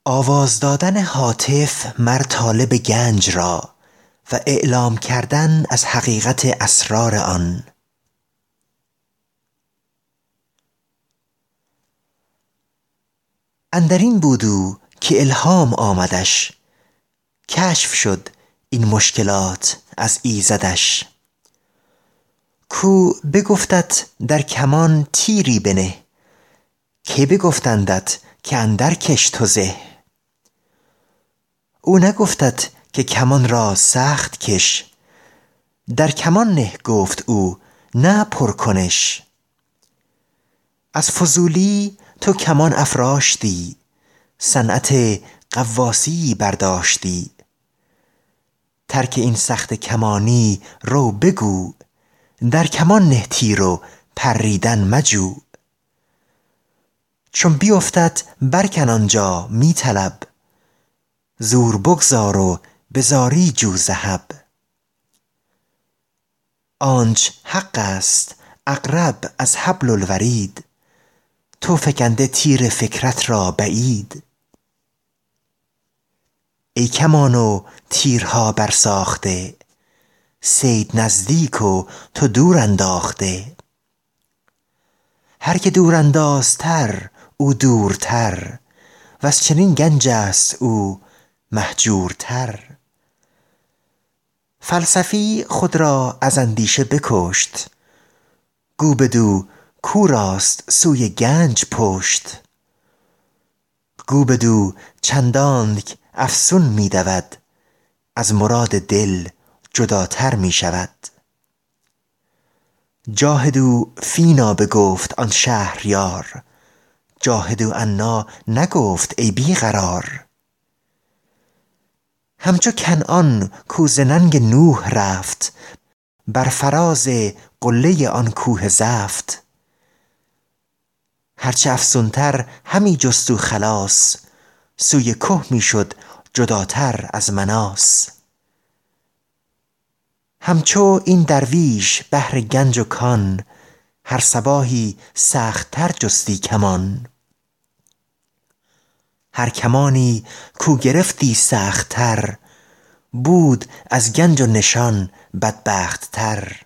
آواز دادن هاتف مر طالب گنج را و اعلام کردن از حقیقت اسرار آن. اندرین بود او که الهام آمدش، کشف شد این مشکلات از ایزدش. کو بگفتت در کمان تیری بنه، که بگفتندت که اندر کش تو زه. او نگفتت که کمان را سخت کش، در کمان نه گفت او نه پر کنش. از فضولی تو کمان افراشتی، صنعت غواصی برداشتی. ترک این سخت کمانی رو بگو، در کمان نه تیر و پریدن مجو. چون بیفتد برکن آنجا می طلب، زور بگذار و به زاری جو ذهب. آنچ حق است اقرب از حبل الورید، تو فکنده تیر فکرت را بعید. ای کمان و تیرها برساخته، صید نزدیک و تو دور انداخته. هر که دور اندازتر او دورتر، وز چنین گنج است او مهجورتر. فلسفی خود را از اندیشه بکشت، گو بدو کو راست سوی گنج پشت. گو بدو چندانک افسون می دود، از مراد دل جداتر می شود. جاهدوا فینا بگفت آن شهریار، جاهدوا عنا نگفت ای بی قرار. همچو کنعان کو ز ننگ نوح رفت، بر فراز قله آن کوه زفت. هرچه افسونتر همی جست او خلاص، سوی که می شد جداتر از مناص. همچو این درویش بهر گنج و کان، هر صباحی سخت تر جستی کمان. هر کمانی کو گرفتی سخت تر، بود از گنج و نشان بدبخت تر.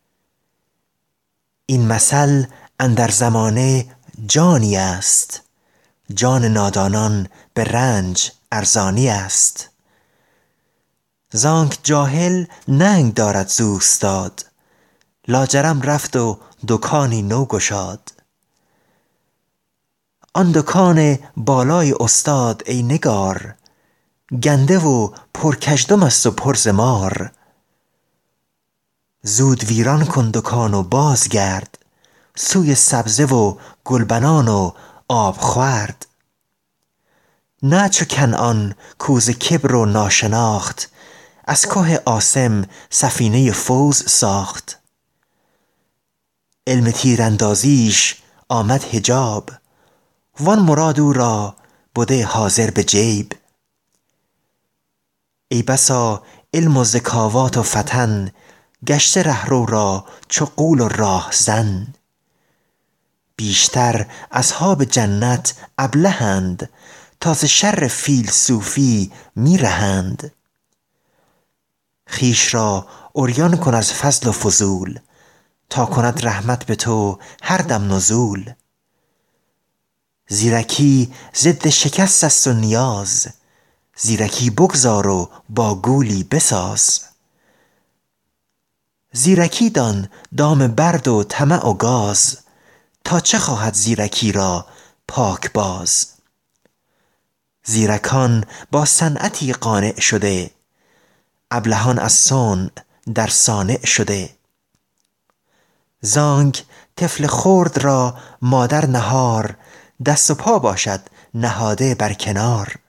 این مثل اندر زمانه جانی است، جان نادانان به رنج ارزانی است. زانک جاهل ننگ دارد ز اوستاد، لاجرم رفت و دکانی نو گشاد. آن دکان بالای استاد ای نگار، گنده و پر کژدم است و پر ز مار. زود ویران کن دکان و بازگرد، سوی سبزه و گلبنان و آبخورد. نه چو کنعان کو ز کبر و ناشناخت، از که عاصم سفینه فوز ساخت. علم تیراندازیش آمد حجاب، وان مراد او را بده حاضر به جیب. ای بسا علم و ذکاوات و فطن، گشته رهرو را چو غول و راهزن. بیشتر اصحاب جنت ابلهند، تا ز شر فیلسوفی می رهند. خویش را عریان کن از فضل و فضول، تا کند رحمت به تو هر دم نزول. زیرکی ضد شکست است و نیاز، زیرکی بگذار و با گولی بساز. زیرکی دان دام برد و طمع و گاز، تا چه خواهد زیرکی را پاکباز. زیرکان با صنعتی قانع شده، ابلهان از صنع در صانع شده. زانک طفل خرد را مادر نهار، دست و پا باشد نهاده بر کنار.